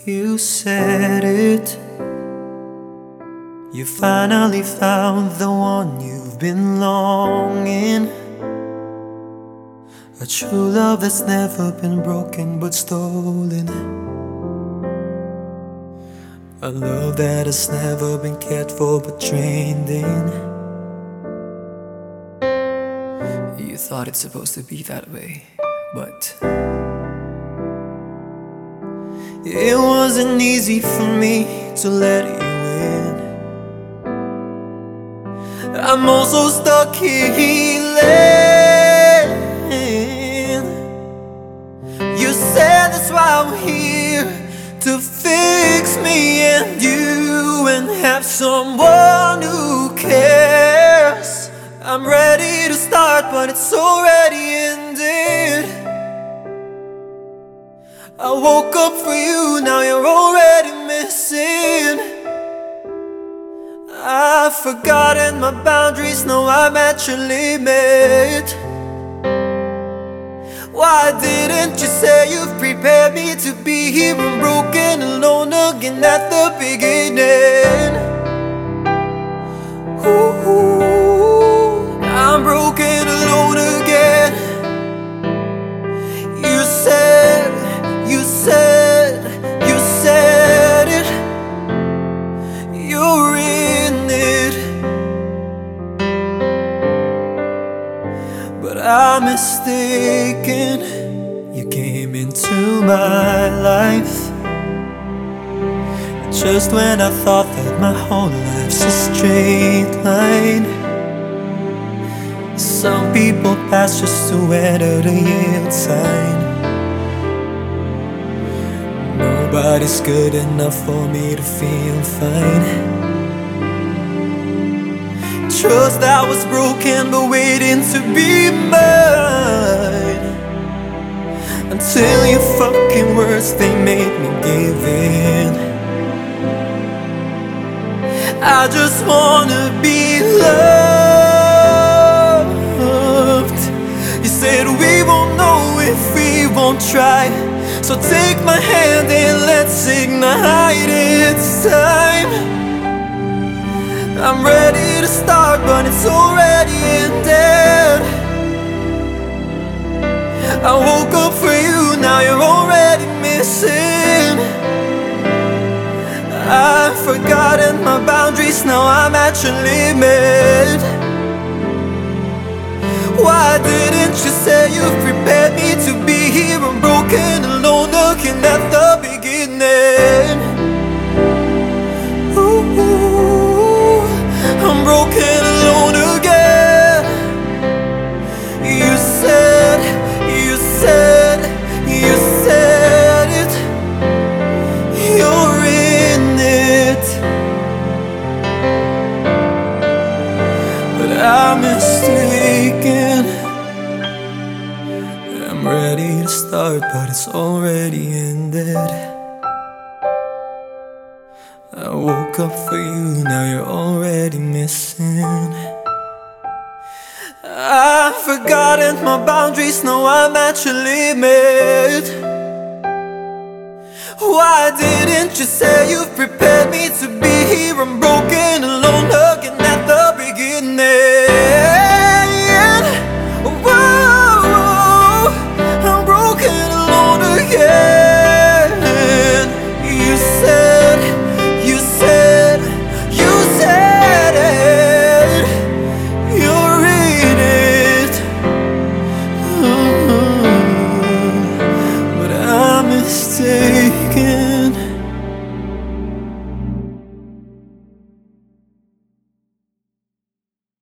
You said it. You finally found the one you've been longing. A true love that's never been broken but stolen. A love that has never been cared for but trained in. You thought it's supposed to be that way, but it wasn't easy for me to let you in. I'm also stuck here healing. You said that's why I'm here, to fix me and you, and have someone who cares. I'm ready to start, but it's already ended. I woke up for you, now you're already missing. I've forgotten my boundaries, now I'm at your limit. Why didn't you say you've prepared me to be here and broken alone again at the beginning? Ooh, I'm broken alone again. You said it. You're in it. But I'm mistaken. You came into my life just when I thought that my whole life's a straight line. Some people pass just to enter the yield sign. Nobody's good enough for me to feel fine. Trust that was broken but waiting to be mine. Until your fucking words, they made me give in. I just wanna be loved. You said we won't know if we won't try. So take my hand and let's ignite, it's time. I'm ready to start, but it's already ended. I woke up for you, now you're already missing. I've forgotten my boundaries, now I'm at your limit. Why didn't you say you've prepared me to be here and broken alone again at the beginning? Ooh, I'm broken alone again. You said it. You're in it. But I'm mistaken. I'm ready to start, but it's already ended. I woke up for you, now you're already missing. I've forgotten my boundaries, now I'm at your limit. Why didn't you say